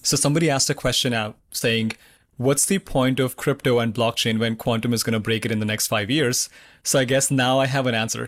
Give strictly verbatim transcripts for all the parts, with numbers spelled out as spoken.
So somebody asked a question out saying, what's the point of crypto and blockchain when quantum is going to break it in the next five years? So I guess now I have an answer.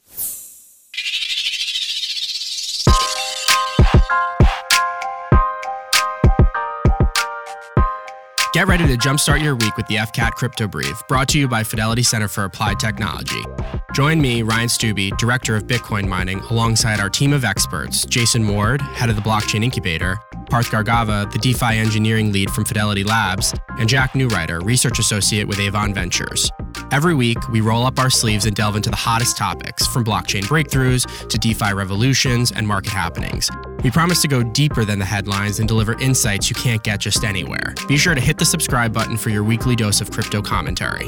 Get ready to jumpstart your week with the F C A T Crypto Brief, brought to you by Fidelity Center for Applied Technology. Join me, Ryan Stubbe, Director of Bitcoin Mining, alongside our team of experts, Jason Ward, Head of the Blockchain Incubator, Parth Gargava, the DeFi Engineering Lead from Fidelity Labs, and Jack Newrider, Research Associate with Avon Ventures. Every week, we roll up our sleeves and delve into the hottest topics, from blockchain breakthroughs to DeFi revolutions and market happenings. We promise to go deeper than the headlines and deliver insights you can't get just anywhere. Be sure to hit the subscribe button for your weekly dose of crypto commentary.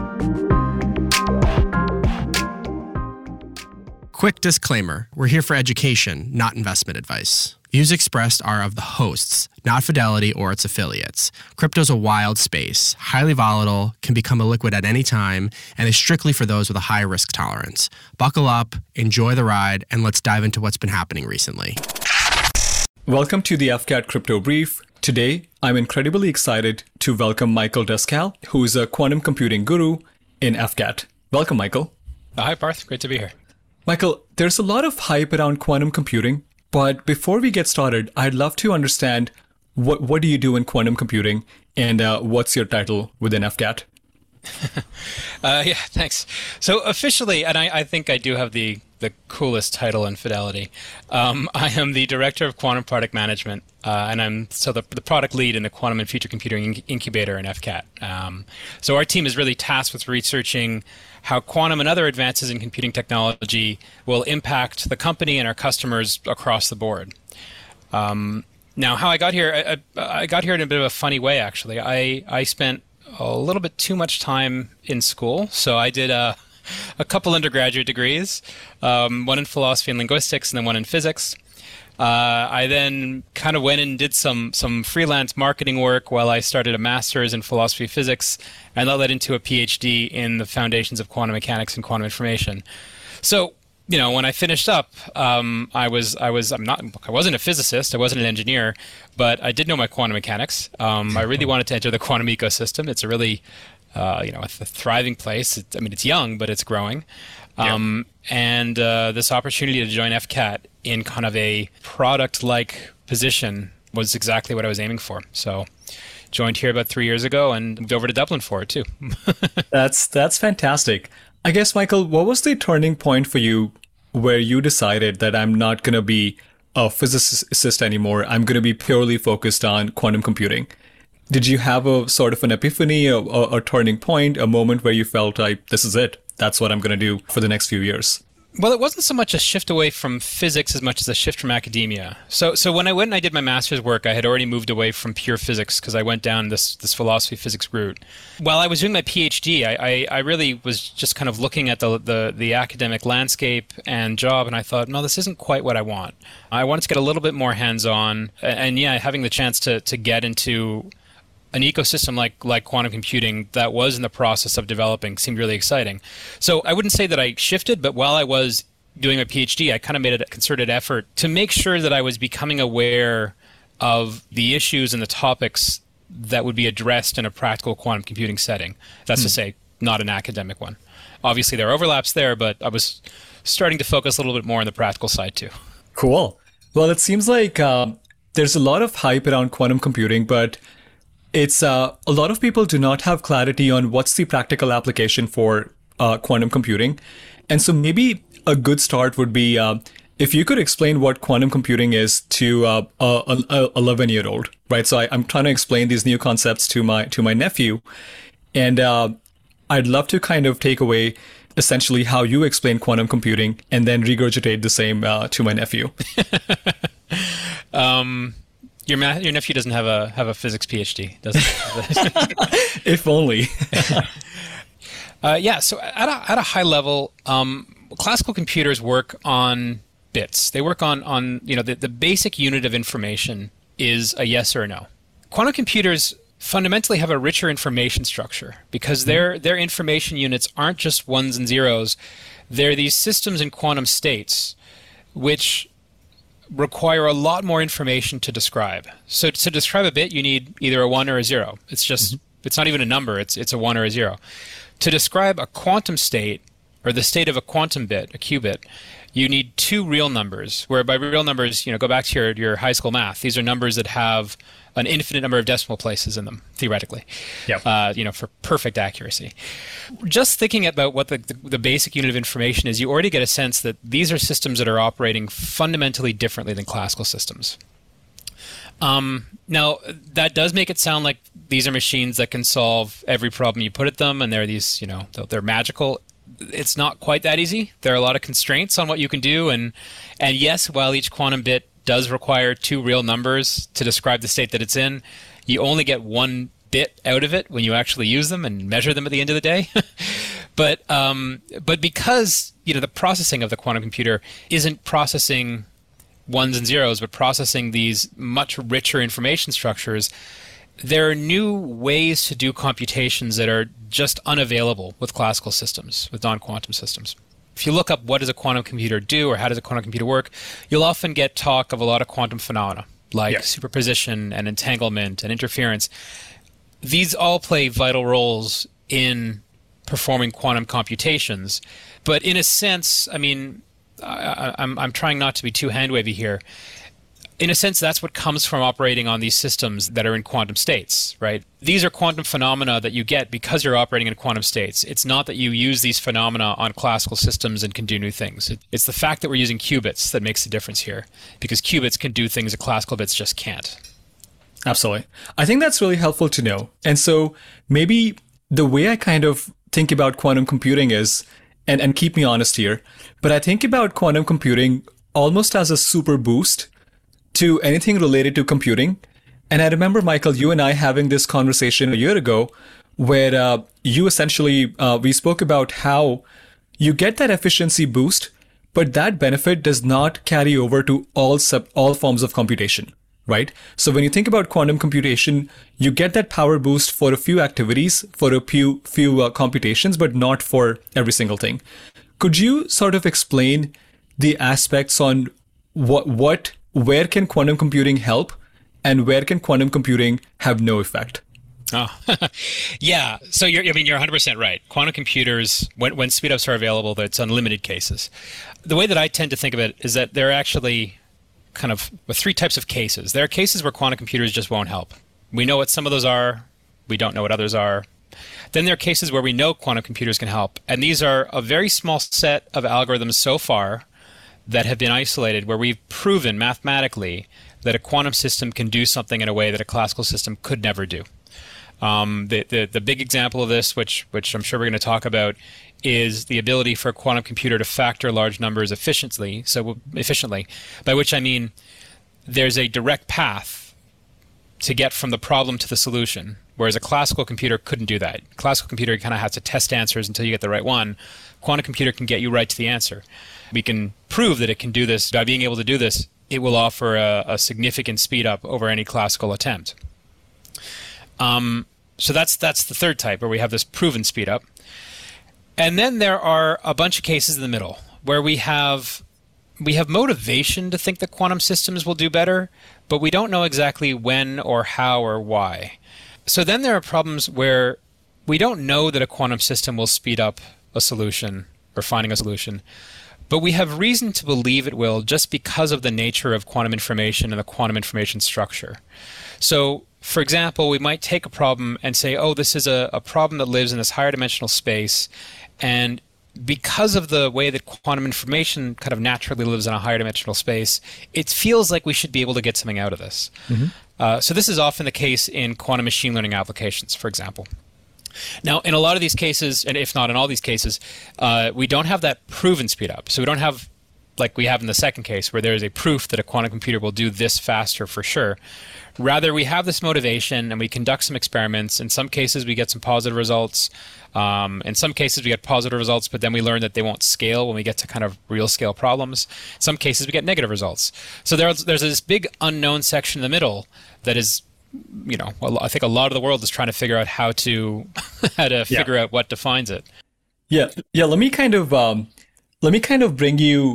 Quick disclaimer, we're here for education, not investment advice. Views expressed are of the hosts, not Fidelity or its affiliates. Crypto's a wild space, highly volatile, can become illiquid at any time, and is strictly for those with a high risk tolerance. Buckle up, enjoy the ride, and let's dive into what's been happening recently. Welcome to the F C A T Crypto Brief. Today, I'm incredibly excited to welcome Michael Duscall, who is a quantum computing guru in F C A T. Welcome, Michael. Uh, hi, Parth. Great to be here. Michael, there's a lot of hype around quantum computing, but before we get started, I'd love to understand what what do you do in quantum computing, and uh, what's your title within F C A T? uh, yeah, thanks. So officially, and I, I think I do have the, the coolest title in Fidelity, um, I am the Director of Quantum Product Management, uh, and I'm so the, the product lead in the Quantum and Future Computing Incubator in F C A T. Um, so our team is really tasked with researching how quantum and other advances in computing technology will impact the company and our customers across the board. Um, now, how I got here, I, I got here in a bit of a funny way, actually. I, I spent a little bit too much time in school. So I did a, a couple undergraduate degrees, um, one in philosophy and linguistics, and then one in physics. Uh, I then kind of went and did some some freelance marketing work while I started a master's in philosophy of physics, and that led into a PhD in the foundations of quantum mechanics and quantum information. So, you know, when I finished up, um, I was I was I'm not I wasn't a physicist, I wasn't an engineer, but I did know my quantum mechanics. Um, I really wanted to enter the quantum ecosystem. It's a really uh, you know a th- thriving place. It, I mean, it's young, but it's growing. Um, yeah. And uh, this opportunity to join F C A T in kind of a product-like position was exactly what I was aiming for. So joined here about three years ago and moved over to Dublin for it too. that's that's fantastic. I guess, Michael, what was the turning point for you where you decided that I'm not going to be a physicist anymore, I'm going to be purely focused on quantum computing? Did you have a sort of an epiphany, a, a, a turning point, a moment where you felt like, this is it, that's what I'm going to do for the next few years? Well, it wasn't so much a shift away from physics as much as a shift from academia. So so when I went and I did my master's work, I had already moved away from pure physics because I went down this this philosophy physics route. While I was doing my PhD, I, I, I really was just kind of looking at the, the, the academic landscape and job, and I thought, no, this isn't quite what I want. I wanted to get a little bit more hands-on, and, and yeah, having the chance to, to get into an ecosystem like like quantum computing that was in the process of developing seemed really exciting. So I wouldn't say that I shifted, but while I was doing my PhD, I kind of made a concerted effort to make sure that I was becoming aware of the issues and the topics that would be addressed in a practical quantum computing setting. That's hmm. to say, not an academic one. Obviously, there are overlaps there, but I was starting to focus a little bit more on the practical side too. Cool. Well, it seems like uh, there's a lot of hype around quantum computing, but It's uh, a lot of people do not have clarity on what's the practical application for uh, quantum computing. And so maybe a good start would be uh, if you could explain what quantum computing is to uh, a, a eleven-year-old, right? So I, I'm trying to explain these new concepts to my to my nephew. And uh, I'd love to kind of take away essentially how you explain quantum computing and then regurgitate the same uh, to my nephew. um. Your ma- your nephew doesn't have a have a physics PhD, does he? If only. uh, yeah. So at a at a high level, um, classical computers work on bits. They work on on you know the, the basic unit of information is a yes or a no. Quantum computers fundamentally have a richer information structure because mm-hmm. their their information units aren't just ones and zeros. They're these systems in quantum states, which require a lot more information to describe. So to describe a bit, you need either a one or a zero. It's just, mm-hmm. it's not even a number, it's it's a one or a zero. To describe a quantum state, or the state of a quantum bit, a qubit, you need two real numbers, where by real numbers, you know, go back to your, your high school math. These are numbers that have an infinite number of decimal places in them, theoretically, yep. uh, you know, for perfect accuracy. Just thinking about what the, the, the basic unit of information is, you already get a sense that these are systems that are operating fundamentally differently than classical systems. Um, now, that does make it sound like these are machines that can solve every problem you put at them, and they're these, you know, they're magical. It's not quite that easy. There are a lot of constraints on what you can do, and and yes, while each quantum bit does require two real numbers to describe the state that it's in, you only get one bit out of it when you actually use them and measure them at the end of the day. but um, but because, you know, the processing of the quantum computer isn't processing ones and zeros, but processing these much richer information structures, there are new ways to do computations that are just unavailable with classical systems, with non-quantum systems. If you look up what does a quantum computer do or how does a quantum computer work, you'll often get talk of a lot of quantum phenomena, like yeah. superposition and entanglement and interference. These all play vital roles in performing quantum computations. But in a sense, I mean, I, I'm, I'm trying not to be too hand-wavy here. In a sense, that's what comes from operating on these systems that are in quantum states, right? These are quantum phenomena that you get because you're operating in quantum states. It's not that you use these phenomena on classical systems and can do new things. It's the fact that we're using qubits that makes the difference here, because qubits can do things that classical bits just can't. Absolutely. I think that's really helpful to know. And so maybe the way I kind of think about quantum computing is, and, and keep me honest here, but I think about quantum computing almost as a super boost to anything related to computing. And I remember, Michael, you and I having this conversation a year ago where uh, you essentially, uh, we spoke about how you get that efficiency boost, but that benefit does not carry over to all sub, all forms of computation, right? So when you think about quantum computation, you get that power boost for a few activities, for a few, few uh, computations, but not for every single thing. Could you sort of explain the aspects on what, what, where can quantum computing help and where can quantum computing have no effect? Oh, yeah. So you're, I mean, you're one hundred percent right. Quantum computers, when, when speedups are available, it's unlimited cases. The way that I tend to think of it is that there are actually kind of three types of cases. There are cases where quantum computers just won't help. We know what some of those are. We don't know what others are. Then there are cases where we know quantum computers can help. And these are a very small set of algorithms so far that have been isolated, where we've proven mathematically that a quantum system can do something in a way that a classical system could never do. Um, the, the the big example of this, which which I'm sure we're going to talk about, is the ability for a quantum computer to factor large numbers efficiently. So efficiently, by which I mean there's a direct path to get from the problem to the solution, whereas a classical computer couldn't do that. Classical computer kind of has to test answers until you get the right one. Quantum computer can get you right to the answer. We can prove that it can do this. By being able to do this, it will offer a, a significant speed up over any classical attempt. Um, so that's that's the third type, where we have this proven speed up. And then there are a bunch of cases in the middle where we have we have motivation to think that quantum systems will do better, but we don't know exactly when or how or why. So then there are problems where we don't know that a quantum system will speed up a solution or finding a solution, but we have reason to believe it will just because of the nature of quantum information and the quantum information structure. So, for example, we might take a problem and say, oh, this is a, a problem that lives in this higher dimensional space, and because of the way that quantum information kind of naturally lives in a higher dimensional space, it feels like we should be able to get something out of this. Mm-hmm. Uh, so this is often the case in quantum machine learning applications, for example. Now, in a lot of these cases, and if not in all these cases, uh, we don't have that proven speed up. So we don't have, like we have in the second case, where there is a proof that a quantum computer will do this faster for sure. Rather, we have this motivation and we conduct some experiments. In some cases, we get some positive results. Um, in some cases, we get positive results, but then we learn that they won't scale when we get to kind of real scale problems. In some cases, we get negative results. So there's, there's this big unknown section in the middle that is, you know, well, I think a lot of the world is trying to figure out how to how to figure yeah. out what defines it. Yeah, yeah. Let me kind of um, let me kind of bring you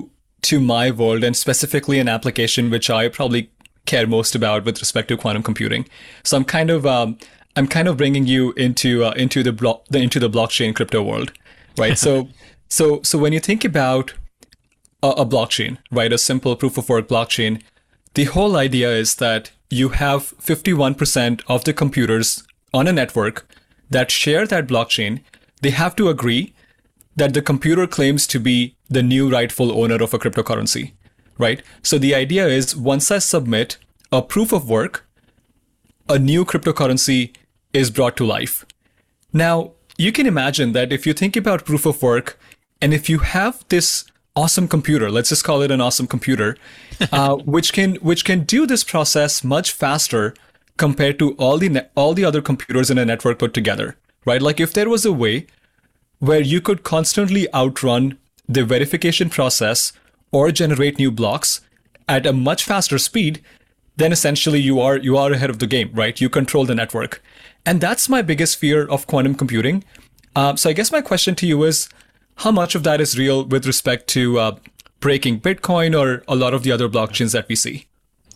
to my world, and specifically an application which I probably care most about with respect to quantum computing. So I'm kind of um, I'm kind of bringing you into uh, into the block the into the blockchain crypto world, right? so so so when you think about a, a blockchain, right, a simple proof of work blockchain, the whole idea is that you have fifty-one percent of the computers on a network that share that blockchain. They have to agree that the computer claims to be the new rightful owner of a cryptocurrency, right? So the idea is once I submit a proof of work, a new cryptocurrency is brought to life. Now, you can imagine that if you think about proof of work, and if you have this awesome computer, let's just call it an awesome computer, uh, which can which can do this process much faster compared to all the ne- all the other computers in a network put together, right? Like if there was a way where you could constantly outrun the verification process or generate new blocks at a much faster speed, then essentially you are you are ahead of the game, right? You control the network. And that's my biggest fear of quantum computing. Uh, so I guess my question to you is, how much of that is real with respect to uh, breaking Bitcoin or a lot of the other blockchains that we see?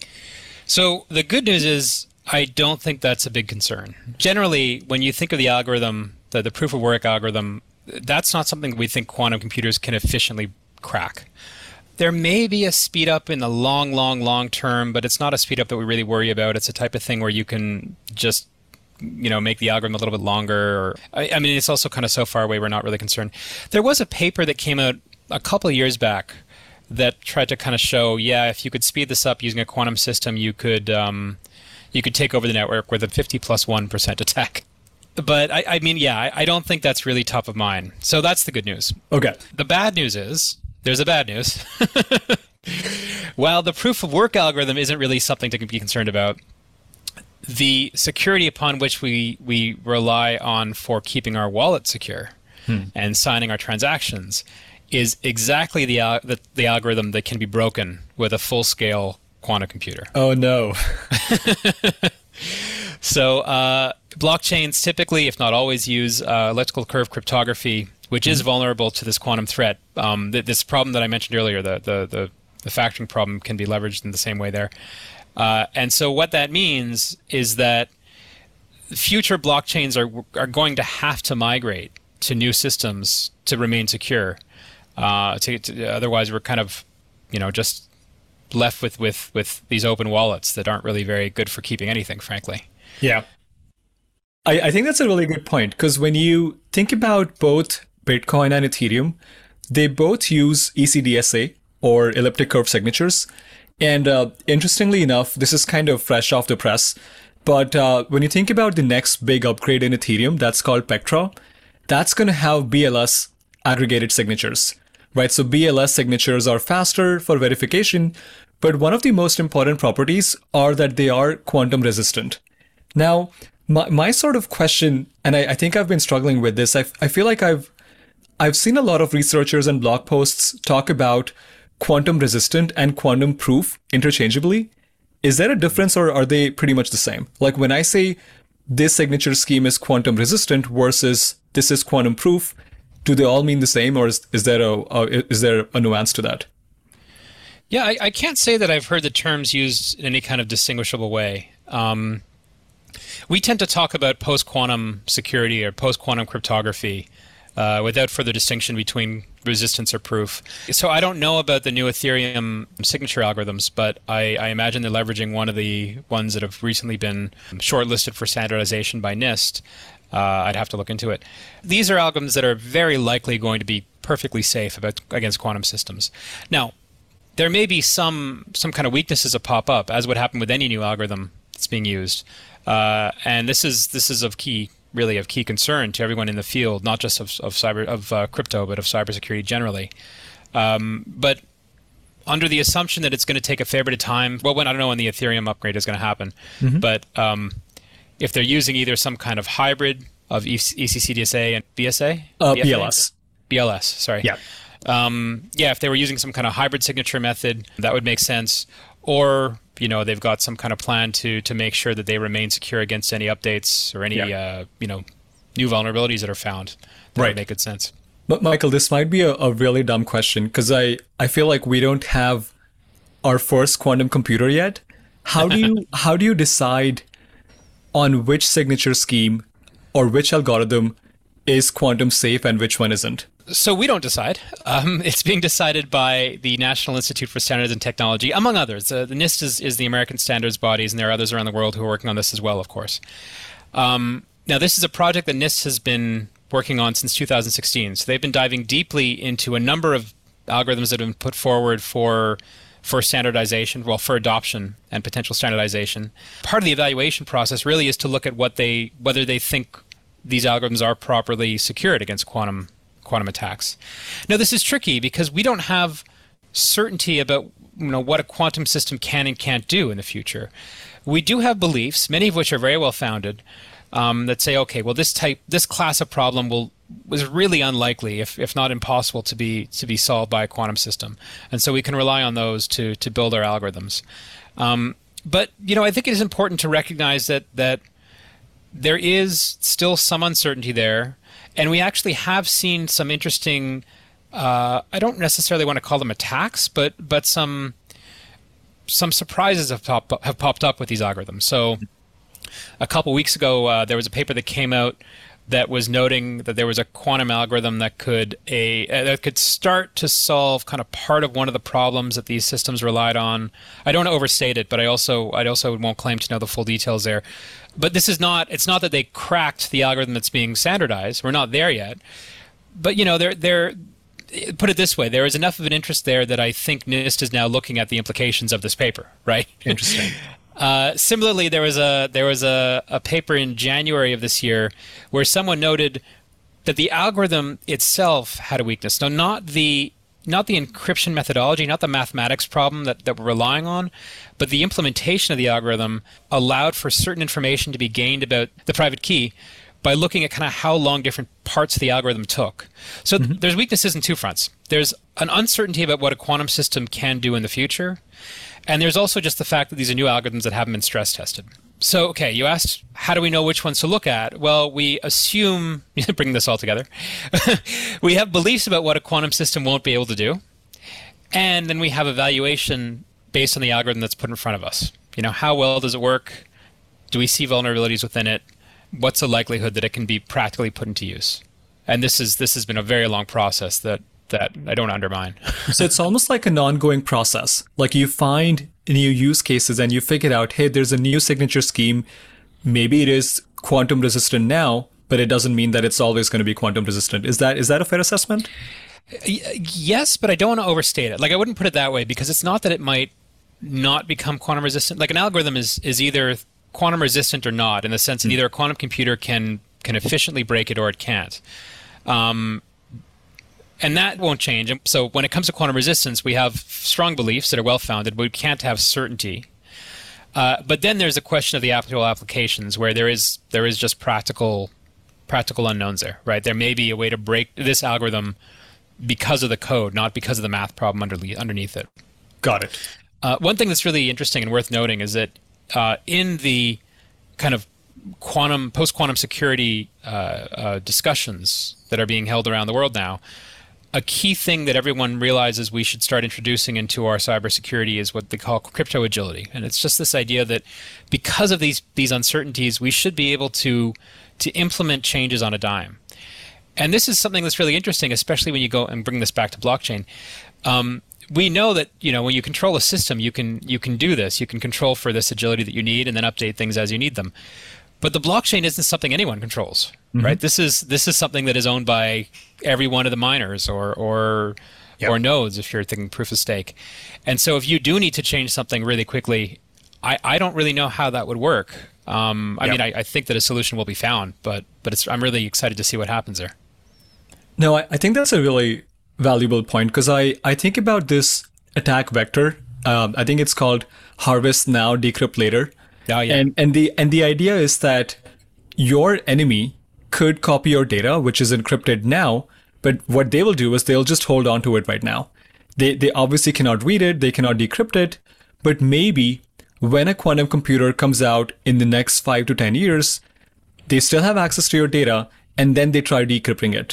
So the good news is I don't think that's a big concern. Generally, when you think of the algorithm, the, the proof of work algorithm, that's not something we think quantum computers can efficiently crack. There may be a speed up in the long, long, long term, but it's not a speed up that we really worry about. It's a type of thing where you can just, you know, make the algorithm a little bit longer. Or I, I mean, it's also kind of so far away, we're not really concerned. There was a paper that came out a couple of years back that tried to kind of show, yeah, if you could speed this up using a quantum system, you could um, you could take over the network with a fifty plus one percent attack. But I, I mean, yeah, I, I don't think that's really top of mind. So that's the good news. Okay. The bad news is, there's a bad news. While the proof of work algorithm isn't really something to be concerned about, the security upon which we, we rely on for keeping our wallet secure hmm. and signing our transactions is exactly the, uh, the the algorithm that can be broken with a full-scale quantum computer. Oh, no. So uh, blockchains typically, if not always, use uh, elliptical curve cryptography, which is vulnerable to this quantum threat. Um, th- this problem that I mentioned earlier, the, the, the, the factoring problem, can be leveraged in the same way there. Uh, and so what that means is that future blockchains are are going to have to migrate to new systems to remain secure. Uh, to, to, otherwise, we're kind of, you know, just left with, with, with these open wallets that aren't really very good for keeping anything, frankly. Yeah. I, I think that's a really good point, because when you think about both Bitcoin and Ethereum, they both use E C D S A, or elliptic curve signatures. And uh, interestingly enough, this is kind of fresh off the press, but uh, when you think about the next big upgrade in Ethereum, that's called Pectra, that's going to have B L S aggregated signatures, right? So B L S signatures are faster for verification, but one of the most important properties are that they are quantum resistant. Now, my, my sort of question, and I, I think I've been struggling with this, I, I feel like I've I've seen a lot of researchers and blog posts talk about quantum resistant and quantum proof interchangeably. Is there a difference, or are they pretty much the same? Like when I say this signature scheme is quantum resistant versus this is quantum proof, do they all mean the same, or is, is there a, a is there a nuance to that? Yeah, I, I can't say that I've heard the terms used in any kind of distinguishable way. Um, we tend to talk about post-quantum security or post-quantum cryptography uh, without further distinction between resistance or proof. So I don't know about the new Ethereum signature algorithms, but I, I imagine they're leveraging one of the ones that have recently been shortlisted for standardization by NIST. Uh, I'd have to look into it. These are algorithms that are very likely going to be perfectly safe about, against quantum systems. Now, there may be some some kind of weaknesses that pop up, as would happen with any new algorithm that's being used. Uh, and this is this is of key, really of key concern to everyone in the field, not just of, of cyber of uh, crypto, but of cybersecurity generally. Um, but under the assumption that it's going to take a fair bit of time, well, when I don't know when the Ethereum upgrade is going to happen, mm-hmm. but um, if they're using either some kind of hybrid of E C C D S A and B S A, uh, B L S, B L S, sorry, yeah. Um, yeah, if they were using some kind of hybrid signature method, that would make sense. Or, you know, they've got some kind of plan to to make sure that they remain secure against any updates or any, yeah. uh, you know, new vulnerabilities that are found. That right. would make good sense. But Michael, this might be a, a really dumb question because I, I feel like we don't have our first quantum computer yet. How do you how do you decide on which signature scheme or which algorithm is quantum safe and which one isn't? So we don't decide. Um, it's being decided by the National Institute for Standards and Technology, among others. Uh, the NIST is, is the American standards bodies, and there are others around the world who are working on this as well, of course. Um, now, this is a project that NIST has been working on since two thousand sixteen. So they've been diving deeply into a number of algorithms that have been put forward for for standardization, well, for adoption and potential standardization. Part of the evaluation process really is to look at what they, whether they think these algorithms are properly secured against quantum quantum attacks. Now, this is tricky because we don't have certainty about, you know, what a quantum system can and can't do in the future. We do have beliefs, many of which are very well founded, um, that say, okay, well, this type, this class of problem will was really unlikely, if if not impossible, to be to be solved by a quantum system, and so we can rely on those to to build our algorithms. Um, but you know, I think it is important to recognize that that there is still some uncertainty there, and we actually have seen some interesting. Uh, I don't necessarily want to call them attacks, but but some some surprises have popped have popped up with these algorithms. So a couple weeks ago, uh, there was a paper that came out that was noting that there was a quantum algorithm that could a uh, that could start to solve kind of part of one of the problems that these systems relied on. I don't want to overstate it, but I also I also won't claim to know the full details there. But this is not it's not that they cracked the algorithm that's being standardized. We're not there yet. But you know, they're they're put it this way, there is enough of an interest there that I think NIST is now looking at the implications of this paper, right? Interesting. Uh, similarly, there was a there was a, a paper in January of this year where someone noted that the algorithm itself had a weakness. No, not the not the encryption methodology, not the mathematics problem that, that we're relying on, but the implementation of the algorithm allowed for certain information to be gained about the private key by looking at kind of how long different parts of the algorithm took. So mm-hmm. there's weaknesses in two fronts. There's an uncertainty about what a quantum system can do in the future. And there's also just the fact that these are new algorithms that haven't been stress tested. So, okay, you asked, how do we know which ones to look at? Well, we assume, bring this all together, we have beliefs about what a quantum system won't be able to do. And then we have evaluation based on the algorithm that's put in front of us. You know, how well does it work? Do we see vulnerabilities within it? What's the likelihood that it can be practically put into use? And this is this has been a very long process that that I don't undermine. So it's almost like an ongoing process. Like you find new use cases and you figure out, hey, there's a new signature scheme. Maybe it is quantum resistant now, but it doesn't mean that it's always going to be quantum resistant. Is that is that a fair assessment? Yes, but I don't want to overstate it. Like I wouldn't put it that way because it's not that it might not become quantum resistant. Like an algorithm is is either quantum resistant or not, in the sense that either a quantum computer can can efficiently break it or it can't. Um, And that won't change. So when it comes to quantum resistance, we have strong beliefs that are well-founded, but we can't have certainty. Uh, but then there's a question of the actual applications where there is there is just practical practical unknowns there, right? There may be a way to break this algorithm because of the code, not because of the math problem underneath, underneath it. Got it. Uh, one thing that's really interesting and worth noting is that uh, in the kind of quantum post-quantum security uh, uh, discussions that are being held around the world now, a key thing that everyone realizes we should start introducing into our cybersecurity is what they call crypto agility. And it's just this idea that because of these these uncertainties, we should be able to to implement changes on a dime. And this is something that's really interesting, especially when you go and bring this back to blockchain. Um, we know that, you know, when you control a system, you can you can do this. You can control for this agility that you need and then update things as you need them. But the blockchain isn't something anyone controls, mm-hmm. right? This is this is something that is owned by every one of the miners or or yep. or nodes if you're thinking proof of stake. And so if you do need to change something really quickly, I, I don't really know how that would work. Um, I yep. mean, I, I think that a solution will be found, but but it's, I'm really excited to see what happens there. No, I, I think that's a really valuable point because I, I think about this attack vector. Um, I think it's called harvest now, decrypt later. Oh, yeah. And and the and the idea is that your enemy could copy your data, which is encrypted now, but what they will do is they'll just hold on to it right now. They they obviously cannot read it, they cannot decrypt it, but maybe when a quantum computer comes out in the next five to ten years, they still have access to your data, and then they try decrypting it.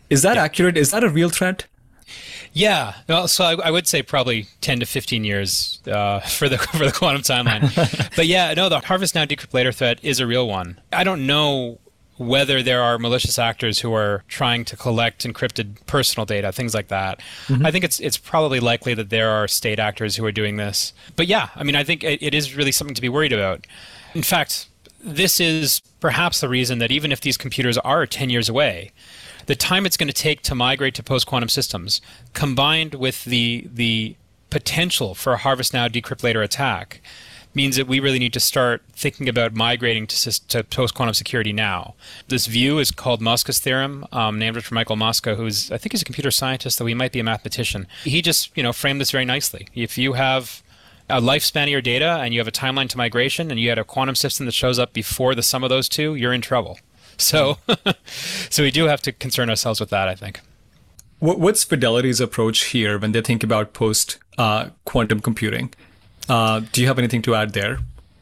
Is that Yeah. accurate? Is that a real threat? Yeah, well, so I, I would say probably ten to fifteen years uh, for the for the quantum timeline. But yeah, no, the harvest now, decrypt later threat is a real one. I don't know whether there are malicious actors who are trying to collect encrypted personal data, things like that. Mm-hmm. I think it's it's probably likely that there are state actors who are doing this. But yeah, I mean, I think it, it is really something to be worried about. In fact, this is perhaps the reason that even if these computers are ten years away, the time it's going to take to migrate to post-quantum systems, combined with the the potential for a harvest now, decrypt later attack, means that we really need to start thinking about migrating to, to post-quantum security now. This view is called Muska's theorem, um, named after Michael Muska, who's, I think he's a computer scientist, though he might be a mathematician. He just, you know, framed this very nicely. If you have a lifespan of your data and you have a timeline to migration and you had a quantum system that shows up before the sum of those two, you're in trouble. So, so we do have to concern ourselves with that, I think. What's Fidelity's approach here when they think about post-quantum uh, computing? Uh, do you have anything to add there?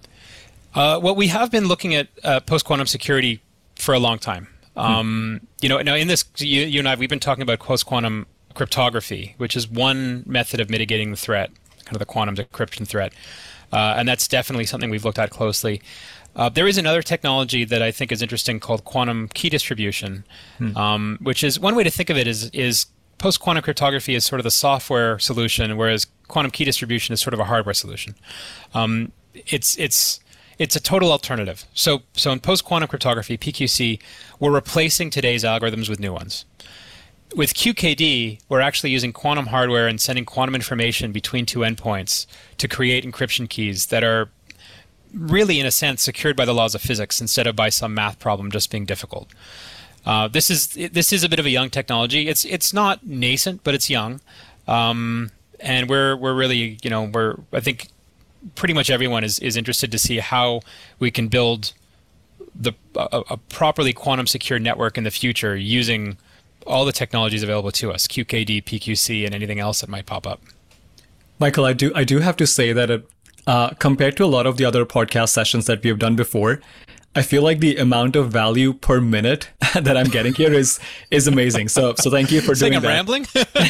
Uh, well, we have been looking at uh, post-quantum security for a long time. Um, hmm. You know, now in this, you, you and I, we've been talking about post-quantum cryptography, which is one method of mitigating the threat, kind of the quantum decryption threat, uh, and that's definitely something we've looked at closely. Uh, there is another technology that I think is interesting called quantum key distribution, hmm. um, which is one way to think of it is is post-quantum cryptography is sort of the software solution, whereas quantum key distribution is sort of a hardware solution. Um, it's it's it's a total alternative. So so in post-quantum cryptography, P Q C, we're replacing today's algorithms with new ones. With Q K D, we're actually using quantum hardware and sending quantum information between two endpoints to create encryption keys that are really, in a sense, secured by the laws of physics instead of by some math problem just being difficult. Uh, this is this is a bit of a young technology. It's it's not nascent, but it's young, um, and we're we're really you know we're I think pretty much everyone is, is interested to see how we can build the a, a properly quantum secure network in the future using all the technologies available to us: Q K D, P Q C, and anything else that might pop up. Michael, I do I do have to say that it, uh, compared to a lot of the other podcast sessions that we have done before, I feel like the amount of value per minute that I'm getting here is is amazing. So so thank you for it's doing like I'm that. rambling?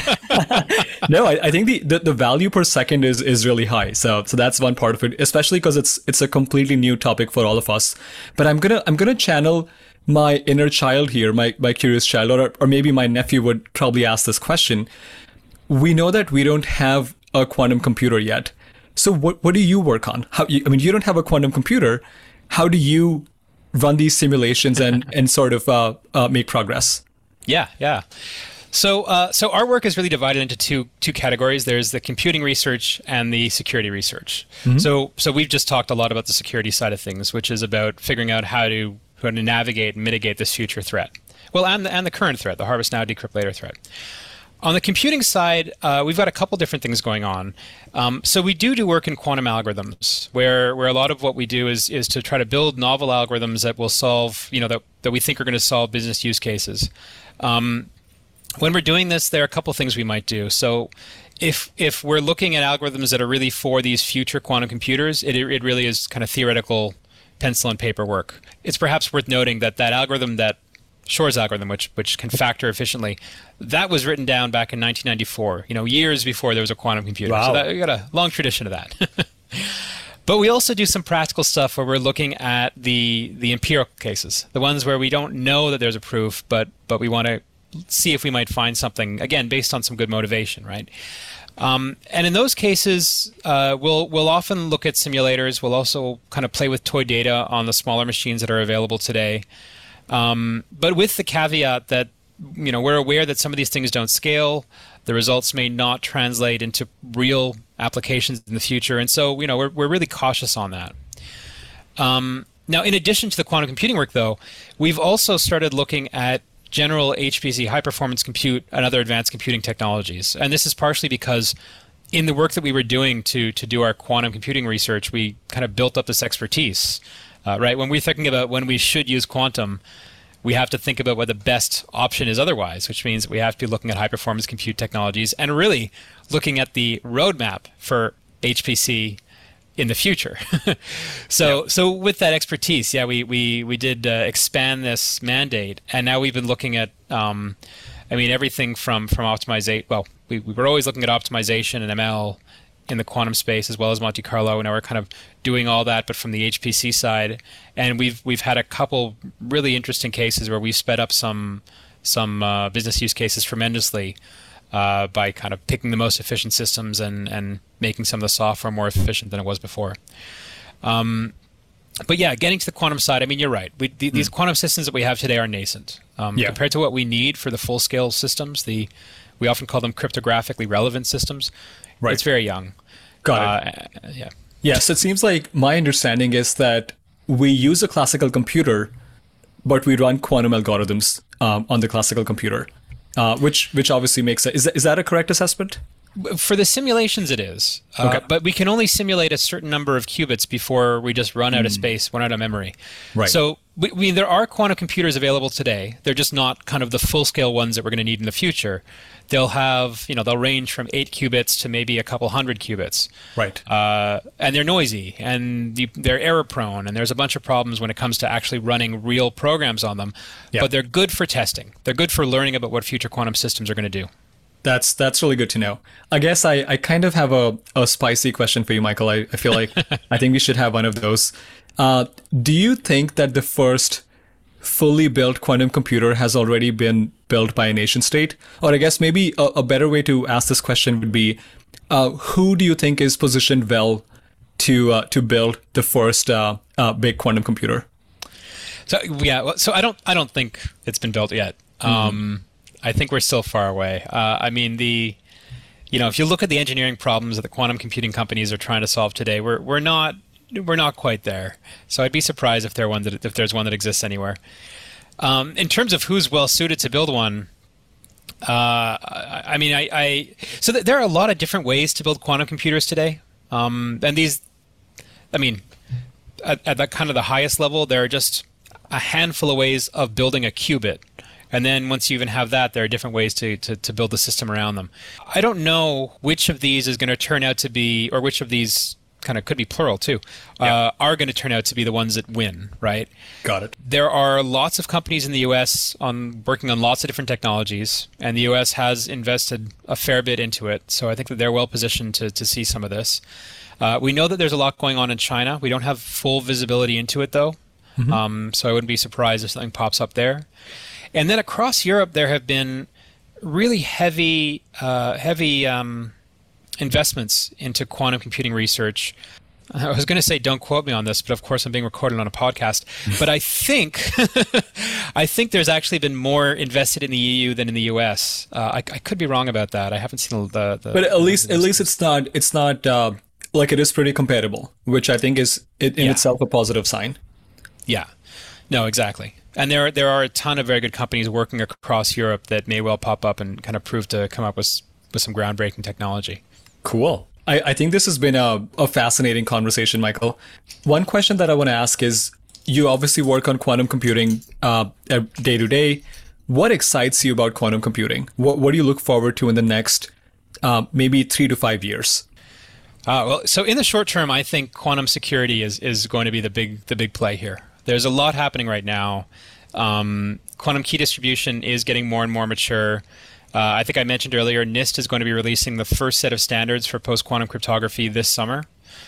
No, I, I think the, the, the value per second is, is really high. So so that's one part of it, especially because it's it's a completely new topic for all of us. But I'm gonna I'm gonna channel my inner child here, my my curious child, or or maybe my nephew would probably ask this question. We know that we don't have a quantum computer yet. So what what do you work on? How you, I mean, you don't have a quantum computer. How do you run these simulations and, and sort of uh, uh, make progress? Yeah, yeah. So uh, so our work is really divided into two two categories. There's the computing research and the security research. Mm-hmm. So so we've just talked a lot about the security side of things, which is about figuring out how to how to navigate and mitigate this future threat. Well, and the, and the current threat, the harvest now, decrypt later threat. On the computing side, uh, we've got a couple different things going on. Um, so we do do work in quantum algorithms, where where a lot of what we do is is to try to build novel algorithms that will solve, you know, that, that we think are going to solve business use cases. Um, when we're doing this, there are a couple things we might do. So if if we're looking at algorithms that are really for these future quantum computers, it it really is kind of theoretical pencil and paper work. It's perhaps worth noting that that algorithm that Shor's algorithm, which which can factor efficiently, that was written down back in nineteen ninety-four, you know, years before there was a quantum computer. Wow. So that, we got a long tradition of that. But we also do some practical stuff where we're looking at the the empirical cases, the ones where we don't know that there's a proof, but but we want to see if we might find something, again, based on some good motivation, right? Um, and in those cases, uh, we'll we'll often look at simulators. We'll also kind of play with toy data on the smaller machines that are available today. Um, but with the caveat that, you know, we're aware that some of these things don't scale. The results may not translate into real applications in the future. And so, you know, we're we're really cautious on that. Um, now, in addition to the quantum computing work, though, we've also started looking at general H P C, high-performance compute, and other advanced computing technologies. And this is partially because in the work that we were doing to to do our quantum computing research, we kind of built up this expertise. Uh, right? When we're thinking about when we should use quantum, we have to think about what the best option is otherwise, which means we have to be looking at high-performance compute technologies and really looking at the roadmap for H P C in the future. so yeah. so with that expertise, yeah, we we, we did uh, expand this mandate, and now we've been looking at um, I mean, everything from from optimization. Well, we, we were always looking at optimization and M L in the quantum space as well as Monte Carlo. Now we're kind of doing all that, but from the H P C side. And we've we've had a couple really interesting cases where we've sped up some some uh, business use cases tremendously uh, by kind of picking the most efficient systems and and making some of the software more efficient than it was before. Um, but yeah, getting to the quantum side, I mean, you're right. We, the, mm. These quantum systems that we have today are nascent um, yeah. compared to what we need for the full-scale systems. The we often call them cryptographically relevant systems. Right. It's very young. Got it. Uh, yeah. Yes, it seems like my understanding is that we use a classical computer, but we run quantum algorithms um, on the classical computer, uh, which which obviously makes sense. Is that, is that a correct assessment? For the simulations, it is. Uh, okay. But we can only simulate a certain number of qubits before we just run out mm. of space, run out of memory. Right. So we, we, there are quantum computers available today. They're just not kind of the full-scale ones that we're going to need in the future. They'll have, you know, they'll range from eight qubits to maybe a couple hundred qubits. Right. Uh, and they're noisy, and the, they're error-prone, and there's a bunch of problems when it comes to actually running real programs on them. Yep. But they're good for testing. They're good for learning about what future quantum systems are going to do. That's that's really good to know. I guess I, I kind of have a, a spicy question for you, Michael. I, I feel like I think we should have one of those. Uh, do you think that the first fully built quantum computer has already been built by a nation state? Or I guess maybe a, a better way to ask this question would be, uh, who do you think is positioned well to uh, to build the first uh, uh, big quantum computer? So yeah, so I don't I don't think it's been built yet. Mm-hmm. Um, I think we're still far away. Uh, I mean, the, you know, if you look at the engineering problems that the quantum computing companies are trying to solve today, we're we're not we're not quite there. So I'd be surprised if there one that if there's one that exists anywhere. Um, in terms of who's well suited to build one, uh, I, I mean, I, I so th- there are a lot of different ways to build quantum computers today, um, and these, I mean, at, at that kind of the highest level, there are just a handful of ways of building a qubit. And then once you even have that, there are different ways to, to, to build the system around them. I don't know which of these is going to turn out to be, or which of these kind of could be plural too, yeah. uh, are going to turn out to be the ones that win, right? Got it. There are lots of companies in the U S on working on lots of different technologies, and the U S has invested a fair bit into it. So I think that they're well positioned to, to see some of this. Uh, we know that there's a lot going on in China. We don't have full visibility into it though. Mm-hmm. Um, so I wouldn't be surprised if something pops up there. And then across Europe, there have been really heavy, uh, heavy um, investments into quantum computing research. I was going to say, don't quote me on this, but of course I'm being recorded on a podcast. But I think, I think there's actually been more invested in the E U than in the U S. Uh, I, I could be wrong about that. I haven't seen the. the but at least, at least it's not. It's not uh, like it is pretty compatible, which I think is in yeah. itself a positive sign. Yeah. No, exactly. And there, there are a ton of very good companies working across Europe that may well pop up and kind of prove to come up with with some groundbreaking technology. Cool. I, I think this has been a, a fascinating conversation, Michael. One question that I want to ask is, you obviously work on quantum computing uh, day to day. What excites you about quantum computing? What, what do you look forward to in the next uh, maybe three to five years? Uh, well, so in the short term, I think quantum security is, is going to be the big the big play here. There's a lot happening right now. Um, quantum key distribution is getting more and more mature. Uh, I think I mentioned earlier, NIST is going to be releasing the first set of standards for post-quantum cryptography this summer.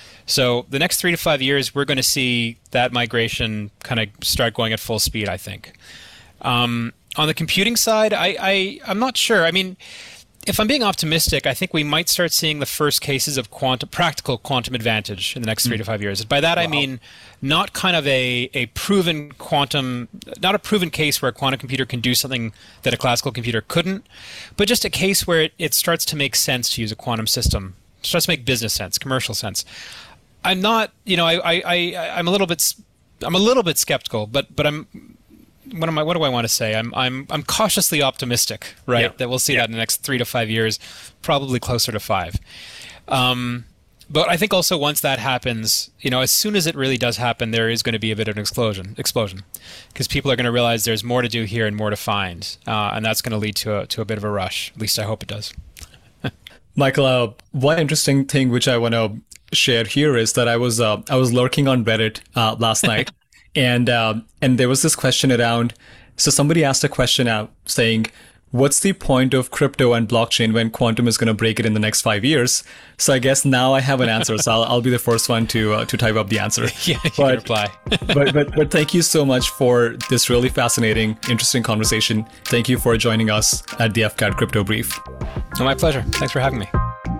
So the next three to five years, we're going to see that migration kind of start going at full speed, I think. Um, on the computing side, I, I, I'm not sure. I mean, if I'm being optimistic, I think we might start seeing the first cases of quantum, practical quantum advantage in the next three mm. to five years. By that, wow. I mean not kind of a, a proven quantum, not a proven case where a quantum computer can do something that a classical computer couldn't, but just a case where it, it starts to make sense to use a quantum system, it starts to make business sense, commercial sense. I'm not, you know, I, I, I, I'm a little bit, I'm a little bit skeptical, but, but I'm, What am I? What do I want to say? I'm I'm I'm cautiously optimistic, right? Yeah. That we'll see yeah. that in the next three to five years, probably closer to five. Um, but I think also once that happens, you know, as soon as it really does happen, there is going to be a bit of an explosion, explosion, because people are going to realize there's more to do here and more to find, uh, and that's going to lead to a to a bit of a rush. At least I hope it does. Michael, uh, one interesting thing which I want to share here is that I was uh, I was lurking on Reddit uh, last night. And um, and there was this question around, so somebody asked a question out saying, what's the point of crypto and blockchain when quantum is going to break it in the next five years? So I guess now I have an answer. So I'll, I'll be the first one to uh, to type up the answer. Yeah, you but, can reply. but, but, but thank you so much for this really fascinating, interesting conversation. Thank you for joining us at the F C A D Crypto Brief. Oh, my pleasure. Thanks for having me.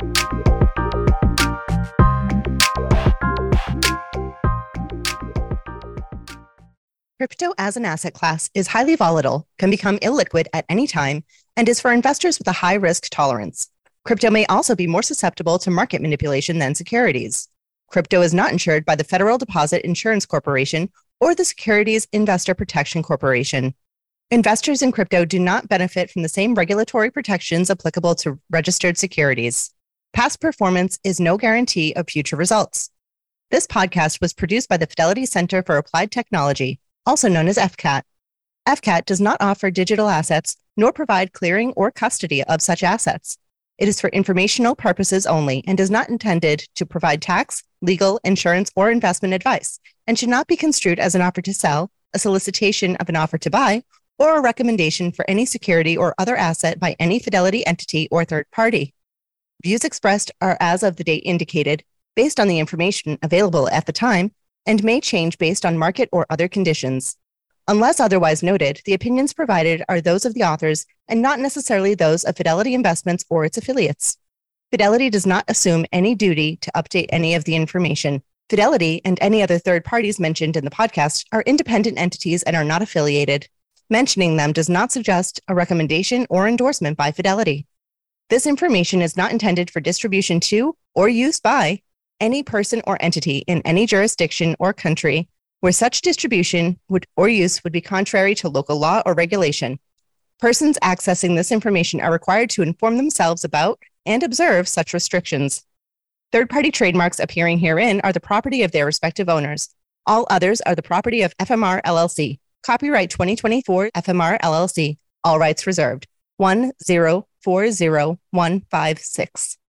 Crypto as an asset class is highly volatile, can become illiquid at any time, and is for investors with a high risk tolerance. Crypto may also be more susceptible to market manipulation than securities. Crypto is not insured by the Federal Deposit Insurance Corporation or the Securities Investor Protection Corporation. Investors in crypto do not benefit from the same regulatory protections applicable to registered securities. Past performance is no guarantee of future results. This podcast was produced by the Fidelity Center for Applied Technology, also known as F C A T. F C A T does not offer digital assets nor provide clearing or custody of such assets. It is for informational purposes only and is not intended to provide tax, legal, insurance, or investment advice, and should not be construed as an offer to sell, a solicitation of an offer to buy, or a recommendation for any security or other asset by any Fidelity entity or third party. Views expressed are as of the date indicated, based on the information available at the time, and may change based on market or other conditions. Unless otherwise noted, the opinions provided are those of the authors and not necessarily those of Fidelity Investments or its affiliates. Fidelity does not assume any duty to update any of the information. Fidelity and any other third parties mentioned in the podcast are independent entities and are not affiliated. Mentioning them does not suggest a recommendation or endorsement by Fidelity. This information is not intended for distribution to or use by any person or entity in any jurisdiction or country where such distribution would or use would be contrary to local law or regulation. Persons accessing this information are required to inform themselves about and observe such restrictions. Third-party trademarks appearing herein are the property of their respective owners. All others are the property of F M R L L C. Copyright twenty twenty-four F M R L L C. All rights reserved. one zero four zero one five six.